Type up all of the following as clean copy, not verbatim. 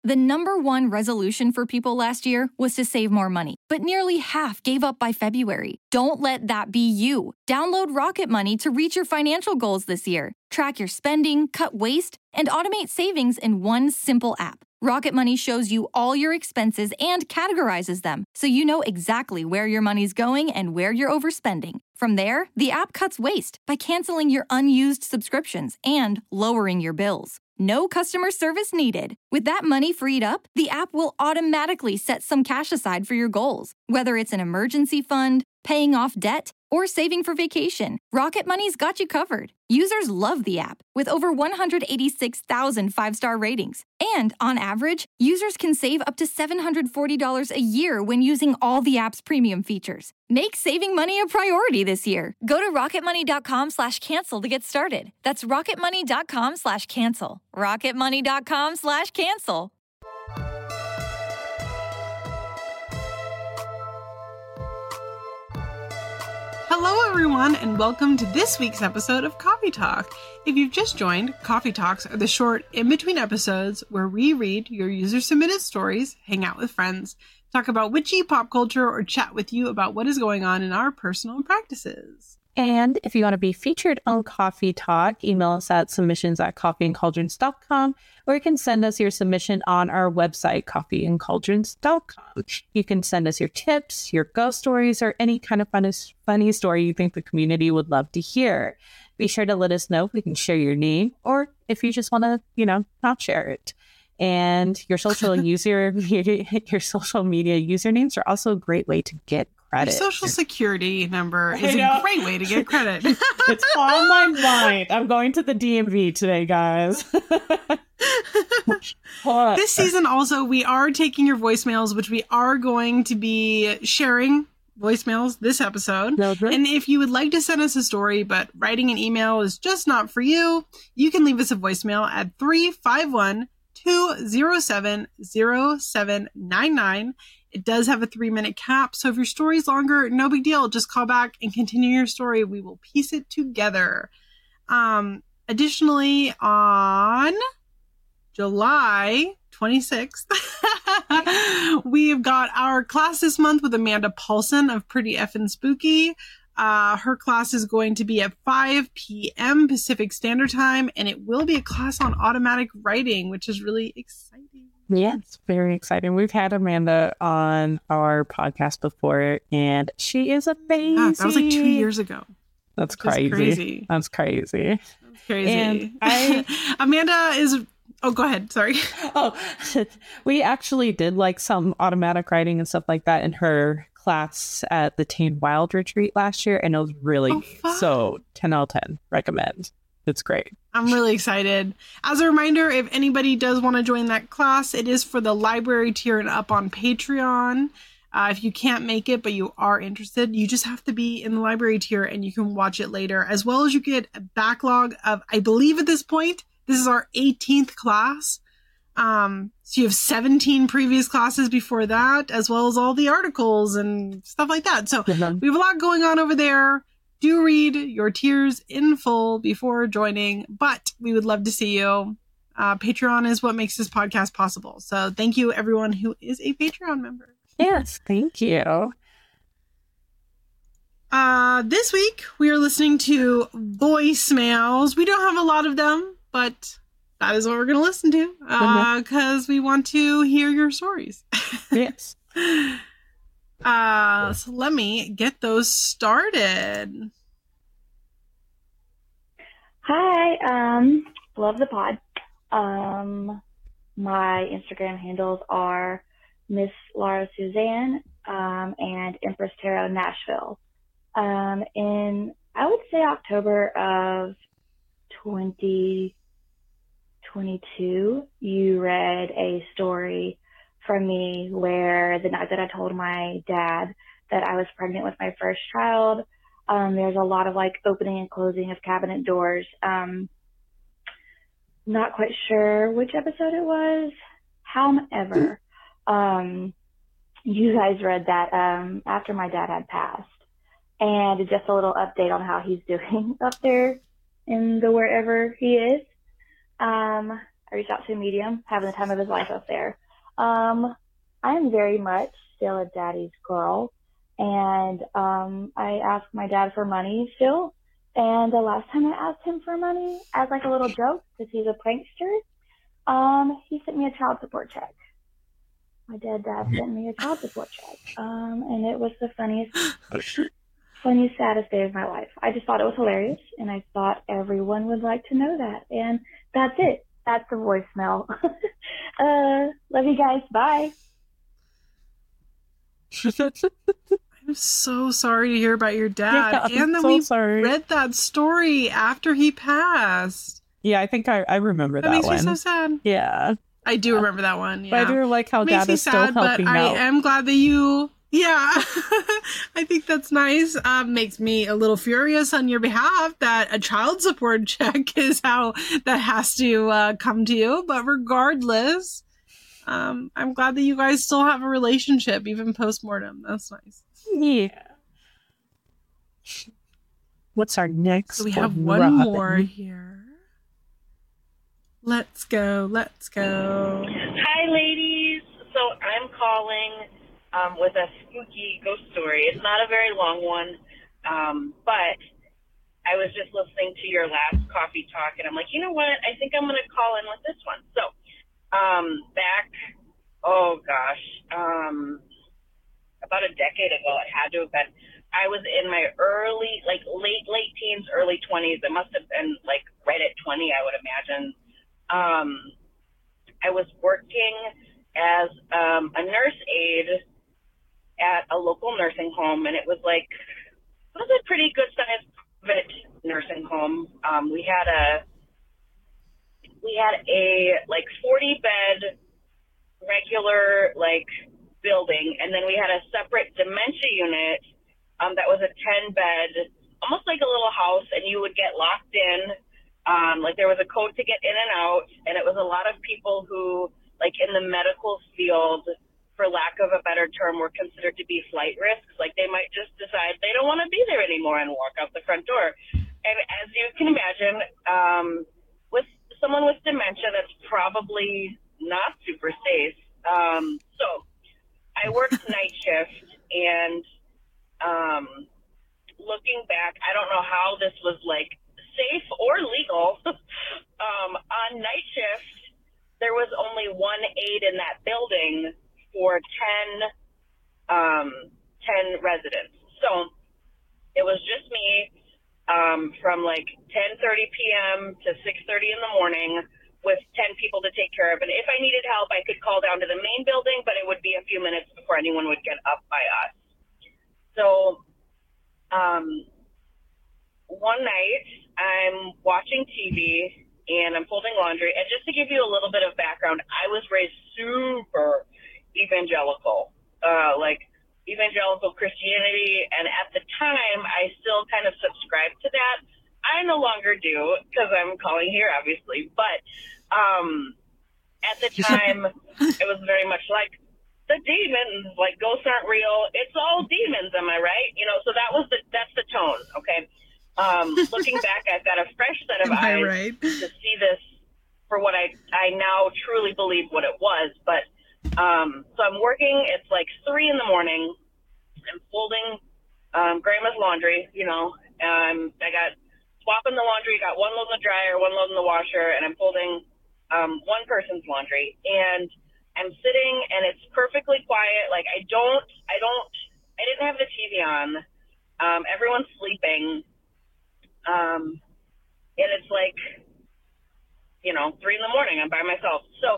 The number one resolution for people last year was to save more money, but nearly half gave up by February. Don't let that be you. Download Rocket Money to reach your financial goals this year. Track your spending, cut waste, and automate savings in one simple app. Rocket Money shows you all your expenses and categorizes them, so you know exactly where your money's going and where you're overspending. From there, the app cuts waste by canceling your unused subscriptions and lowering your bills. No customer service needed. With that money freed up, the app will automatically set some cash aside for your goals, whether it's an emergency fund, paying off debt, or saving for vacation. Rocket Money's got you covered. Users love the app, with over 186,000 five-star ratings. And on average, users can save up to $740 a year when using all the app's premium features. Make saving money a priority this year. Go to rocketmoney.com/cancel to get started. That's rocketmoney.com/cancel. rocketmoney.com/cancel. Hello, everyone, and welcome to this week's episode of Coffee Talk. If you've just joined, Coffee Talks are the short in-between episodes where we read your user-submitted stories, hang out with friends, talk about witchy pop culture, or chat with you about what is going on in our personal practices. And if you want to be featured on Coffee Talk, email us at submissions@coffeeandcauldrons.com, or you can send us your submission on our website, coffeeandcauldrons.com. You can send us your tips, your ghost stories, or any kind of funny story you think the community would love to hear. Be sure to let us know if we can share your name, or if you just want to, not share it. And your social your social media usernames are also a great way to get credit. Your social security number is a great way to get credit. It's on my mind. I'm going to the DMV today, guys. This season also, we are taking your voicemails, which we are going to be sharing voicemails this episode. And if you would like to send us a story, but writing an email is just not for you, you can leave us a voicemail at 351-207-0799. It does have a 3-minute cap, so if your story is longer, no big deal. Just call back and continue your story. We will piece it together. Additionally, on July 26th, we've got our class this month with Amanda Paulson of Pretty Effin' Spooky. Her class is going to be at 5 p.m. Pacific Standard Time, and it will be a class on automatic writing, which is really exciting. Yeah, it's very exciting. We've had Amanda on our podcast before, and she is amazing. Yeah, that was like 2 years ago. That's crazy. That's crazy. And Amanda is... Oh, go ahead. Sorry. We actually did like some automatic writing and stuff like that in her class at the Teen Wild retreat last year, and it was really so 10 out of 10. Recommend. It's great. I'm really excited. As a reminder, if anybody does want to join that class, it is for the library tier and up on Patreon. If you can't make it, but you are interested, you just have to be in the library tier and you can watch it later, as well as you get a backlog of, I believe at this point, this is our 18th class. So you have 17 previous classes before that, as well as all the articles and stuff like that. So we have a lot going on over there. Do read your tiers in full before joining, but we would love to see you. Patreon is what makes this podcast possible. So thank you, everyone who is a Patreon member. Yes, thank you. This week, we are listening to voicemails. We don't have a lot of them, but that is what we're going to listen to because we want to hear your stories. Yes. So let me get those started. Hi, love the pod. My Instagram handles are Miss Laura Suzanne and Empress Tarot Nashville. In, I would say, October of 2022, you read a story from me where the night that I told my dad that I was pregnant with my first child, there's a lot of like opening and closing of cabinet doors. Not quite sure which episode it was. However, you guys read that after my dad had passed, and just a little update on how he's doing up there in the wherever he is. I reached out to a medium, having the time of his life up there. I am very much still a daddy's girl, and I ask my dad for money still. And the last time I asked him for money, as like a little joke, because he's a prankster, he sent me a child support check. My dead dad sent me a child support check, and it was the funniest, saddest day of my life. I just thought it was hilarious, and I thought everyone would like to know that. And that's it. That's the voicemail. Love you guys. Bye. I'm so sorry to hear about your dad. Yeah, and then we read that story after he passed. Yeah, I think I remember that one. That makes me so sad. Yeah. I do remember that one. Yeah. But I do like how dad is still helping out. I am glad that you... Yeah, I think that's nice. Makes me a little furious on your behalf that a child support check is how that has to come to you. But regardless, I'm glad that you guys still have a relationship, even post-mortem. That's nice. Yeah. What's our next So we have one more here. Let's go. Hi, ladies. So I'm calling with a spooky ghost story. It's not a very long one, but I was just listening to your last coffee talk, and I'm like, you know what? I think I'm going to call in with this one. So back, about a decade ago, it had to have been, I was in my late teens, early 20s. It must have been like right at 20, I would imagine. I was working as a nurse aide at a local nursing home, and it was a pretty good sized private nursing home. We had a 40 bed regular building, and then we had a separate dementia unit that was a 10 bed, almost like a little house, and you would get locked in. There was a code to get in and out, and it was a lot of people who, in the medical field, for lack of a better term, were considered to be flight risks. They might just decide they don't want to be there anymore and walk out the front door. And as you can imagine, with someone with dementia, that's probably not super safe. So I worked night shift, and looking back, I don't know how this was safe or legal. On night shift, there was only one aide in that building for 10 residents. So it was just me from 10:30 p.m. to 6:30 in the morning with 10 people to take care of. And if I needed help, I could call down to the main building, but it would be a few minutes before anyone would get up by us. So one night I'm watching TV and I'm folding laundry. And just to give you a little bit of background, I was raised super evangelical, evangelical Christianity. And at the time, I still kind of subscribed to that. I no longer do because I'm calling here, obviously. But at the time, it was very much the demons, ghosts aren't real. It's all demons, am I right? So that's the tone, okay? Looking back, I've got a fresh set of eyes to see this for what I now truly believe what it was. But so I'm working. It's 3 in the morning. I'm folding grandma's laundry. I got swapping the laundry. Got one load in the dryer, one load in the washer, and I'm folding one person's laundry. And I'm sitting, and it's perfectly quiet. I didn't have the TV on. Everyone's sleeping. And it's 3 in the morning. I'm by myself. So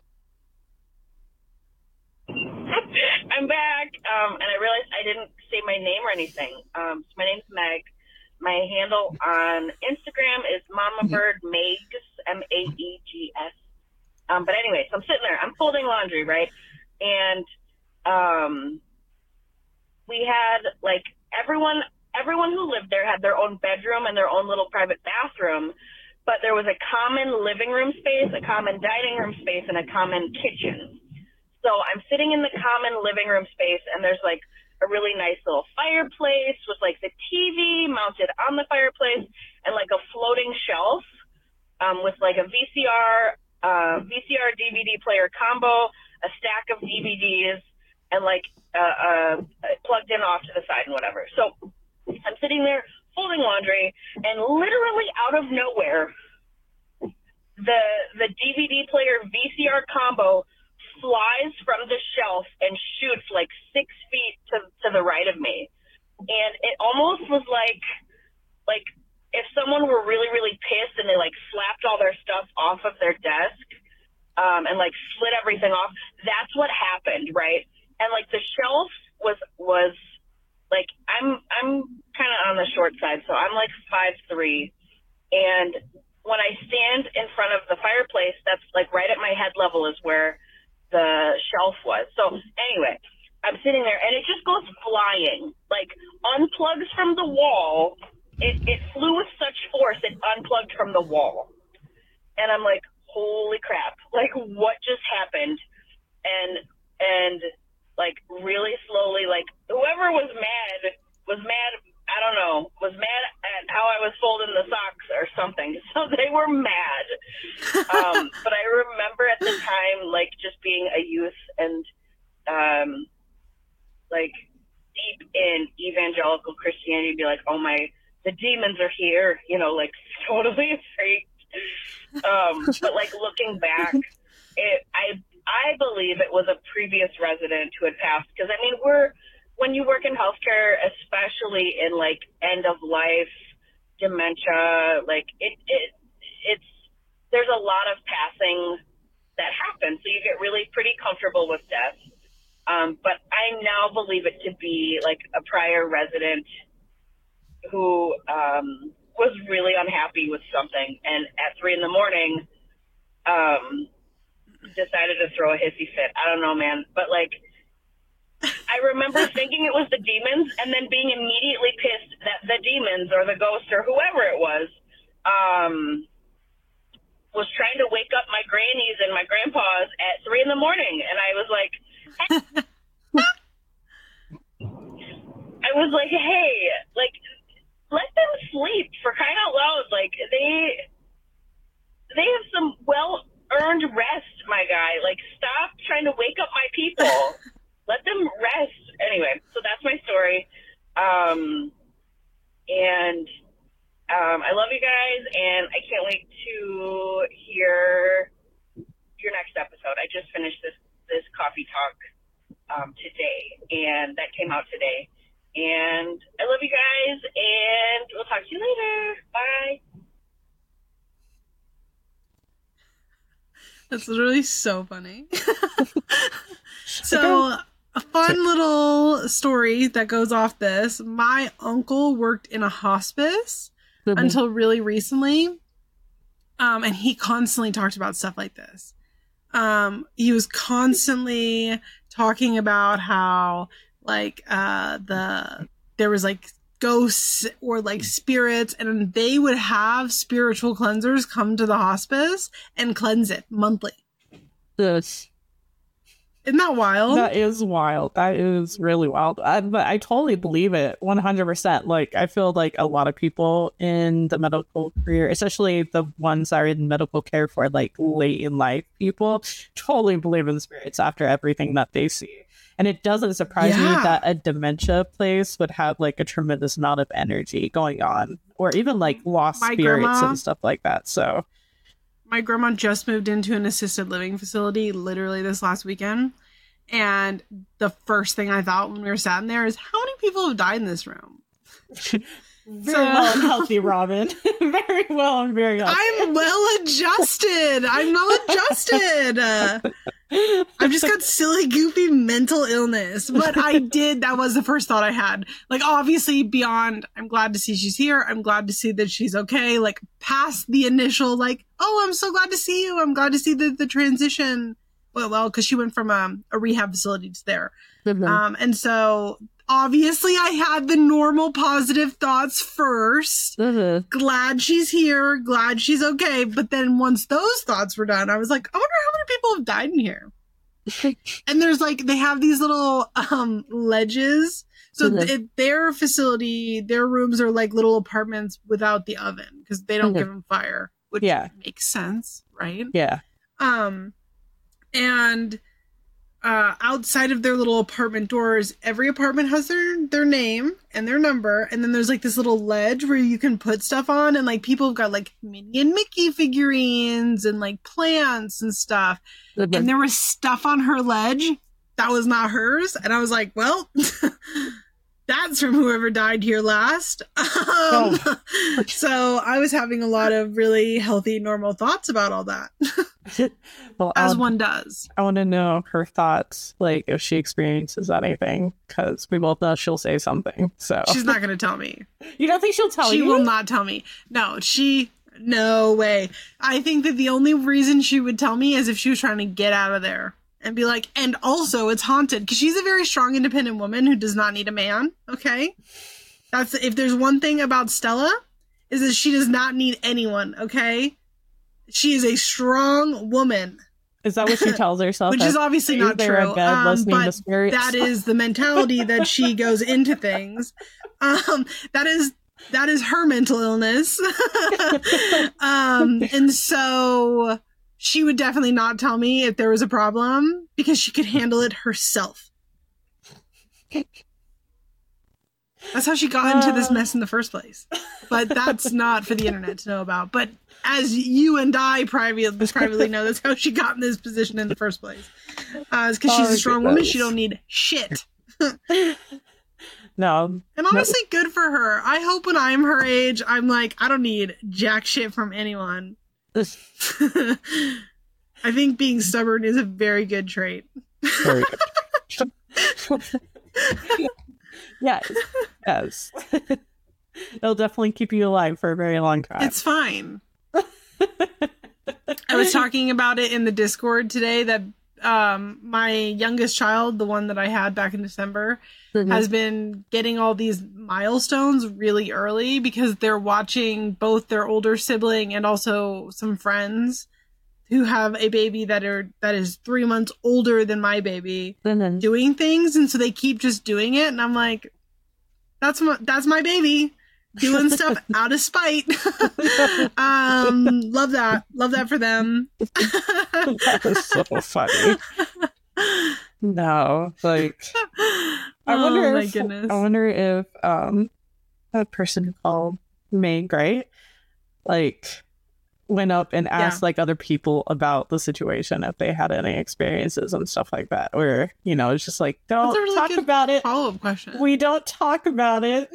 I'm back, and I realized I didn't say my name or anything. So my name's Meg. My handle on Instagram is Mama Bird Megs, Maegs. But anyway, so I'm sitting there. I'm folding laundry, right? And we had everyone who lived there had their own bedroom and their own little private bathroom, but there was a common living room space, a common dining room space, and a common kitchen. So I'm sitting in the common living room space, and there's a really nice little fireplace with the TV mounted on the fireplace and a floating shelf with a VCR VCR DVD player combo, a stack of DVDs, and like plugged in off to the side and whatever. So I'm sitting there folding laundry, and literally out of nowhere, the DVD player VCR combo flies from the shelf and shoots like 6 feet to the right of me. And it almost was like if someone were really, really pissed and they like slapped all their stuff off of their desk and like slid everything off. That's what happened, right? And like the shelf was like I'm kind of on the short side, so I'm like 5'3", and when I stand in front of the fireplace, that's like right at my head level is where the shelf was. So anyway, I'm sitting there and it just goes flying, like unplugs from the wall. It flew with such force, it unplugged from the wall. And I'm like, holy crap, like what just happened? And like really slowly, like whoever was mad, I don't know, was mad at how I was folding the socks or something. So they were mad. But I remember at the time, like just being a youth and like deep in evangelical Christianity, be like, oh the demons are here, you know, like totally freaked. But like looking back, I believe it was a previous resident who had passed. Because I mean, when you work in healthcare, especially in like end of life dementia, like it's there's a lot of passing that happens. So you get really pretty comfortable with death. But I now believe it to be like a prior resident who was really unhappy with something, and at 3 a.m, decided to throw a hissy fit. I don't know, man, but like I remember thinking it was the demons, and then being immediately pissed that the demons or the ghost or whoever it was trying to wake up my grannies and my grandpas at 3 a.m, and I was like, hey, like, let them sleep, for crying out loud. Like they have some well-earned rest, my guy. Like, stop trying to wake up my people. Let them rest. Anyway, so that's my story. And I love you guys, and I can't wait to hear your next episode. I just finished this coffee talk today, and that came out today. And I love you guys, and we'll talk to you later. Bye. That's literally so funny. So, a fun little story that goes off this. My uncle worked in a hospice until really recently. And he constantly talked about stuff like this. He was constantly talking about how like there was like ghosts or like spirits, and they would have spiritual cleansers come to the hospice and cleanse it monthly. This Isn't that wild? That is wild. That is really wild. But I totally believe it 100%. Like, I feel like a lot of people in the medical career, especially the ones that are in medical care for like late in life people, totally believe in spirits after everything that they see. And it doesn't surprise me that a dementia place would have like a tremendous amount of energy going on, or even like lost spirits and stuff like that. So my grandma just moved into an assisted living facility literally this last weekend. And the first thing I thought when we were sat in there is, how many people have died in this room? Very well and healthy, Robin. Very well and very healthy. I'm well adjusted. I'm well adjusted. I've just got silly, goofy mental illness. But that was the first thought I had. Like, obviously, beyond, I'm glad to see she's here. I'm glad to see that she's okay. Like, past the initial, like, oh, I'm so glad to see you. I'm glad to see the transition. Well, because she went from a rehab facility to there. Mm-hmm. And so, obviously, I had the normal positive thoughts first. Mm-hmm. Glad she's here. Glad she's okay. But then once those thoughts were done, I was like, I wonder how many people have died in here. And there's like, they have these little ledges. So their facility, their rooms are like little apartments without the oven because they don't give them fire, which makes sense, right? Yeah. And outside of their little apartment doors, every apartment has their name and their number, and then there's like this little ledge where you can put stuff on, and like people have got like Minnie and Mickey figurines and like plants and stuff. And there was stuff on her ledge that was not hers, and I was like, well, that's from whoever died here last. So I was having a lot of really healthy, normal thoughts about all that. Well, as one does. I want to know her thoughts, like if she experiences anything, because we both know she'll say something. So she's not going to tell me. You don't think she'll tell you? She will not tell me. No way. I think that the only reason she would tell me is if she was trying to get out of there and be like, and also it's haunted, because she's a very strong, independent woman who does not need a man. Okay, that's if there's one thing about Stella, is that she does not need anyone. Okay. She is a strong woman. Is that what she tells herself? Which is obviously not true. But that is the mentality that she goes into things. That is her mental illness. And so she would definitely not tell me if there was a problem because she could handle it herself. That's how she got into this mess in the first place. But that's not for the internet to know about. But as you and I privately know, that's how she got in this position in the first place. It's because she's a strong woman. She don't need shit. No. And honestly, good for her. I hope when I'm her age, I'm like, I don't need jack shit from anyone. I think being stubborn is a very good trait. Very good. Yes. It'll definitely keep you alive for a very long time. It's fine. I was talking about it in the Discord today that my youngest child, the one that I had back in December, has been getting all these milestones really early because they're watching both their older sibling and also some friends who have a baby that is 3 months older than my baby doing things, and so they keep just doing it, and I'm like, that's my baby doing stuff out of spite. Love that for them. That was so funny. No, like I wonder if that person called Meg, right? Like went up and asked like other people about the situation if they had any experiences and stuff like that, or it's just like, don't talk about it. Follow-up question. We don't talk about it.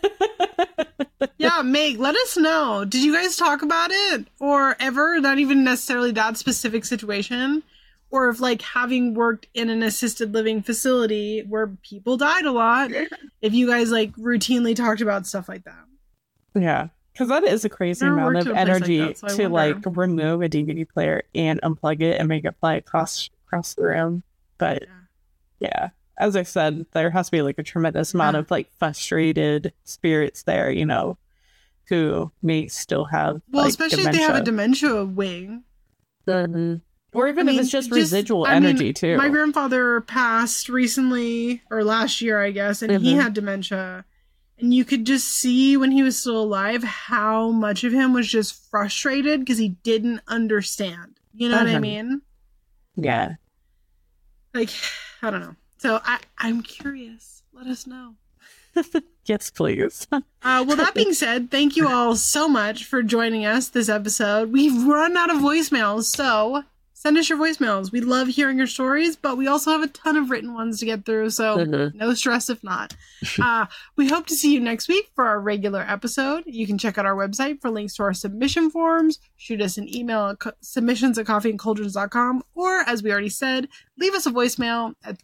Yeah, Meg, let us know. Did you guys talk about it or ever? Not even necessarily that specific situation, or if like having worked in an assisted living facility where people died a lot, if you guys like routinely talked about stuff like that. Yeah. Because that is a crazy amount of energy like that, so like remove a DVD player and unplug it and make it play across the room. But yeah, as I said, there has to be like a tremendous amount of like frustrated spirits there, who may still have especially dementia. If they have a dementia wing. Or even if it's just residual energy too. My grandfather passed recently, or last year, I guess, and he had dementia. And you could just see when he was still alive how much of him was just frustrated because he didn't understand. You know what I mean? Yeah. Like, I don't know. So I'm curious. Let us know. Yes, please. Well, that being said, thank you all so much for joining us this episode. We've run out of voicemails, so send us your voicemails. We love hearing your stories, but we also have a ton of written ones to get through, so no stress if not. We hope to see you next week for our regular episode. You can check out our website for links to our submission forms, shoot us an email at submissions@coffeeandcauldrons.com, or, as we already said, leave us a voicemail at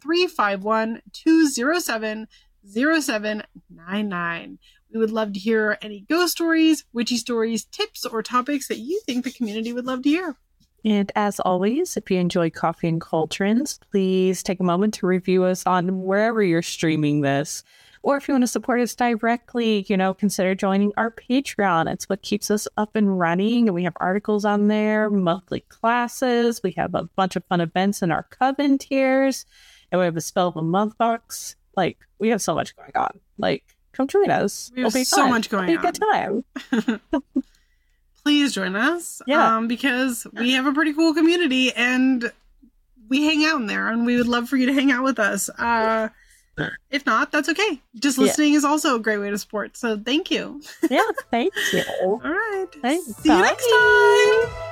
351-207-0799. We would love to hear any ghost stories, witchy stories, tips, or topics that you think the community would love to hear. And as always, if you enjoy Coffee and Cauldrons, please take a moment to review us on wherever you're streaming this. Or if you want to support us directly, consider joining our Patreon. It's what keeps us up and running. And we have articles on there, monthly classes. We have a bunch of fun events in our Coven tiers. And we have a Spell of the Month box. Like, we have so much going on. Like, come join us. We have so much going on. It'll be a good time. please join us. Yeah. Because we have a pretty cool community and we hang out in there and we would love for you to hang out with us. If not, that's okay. Just listening is also a great way to support. So thank you. Yeah, thank you. All right. Thanks. See you next time.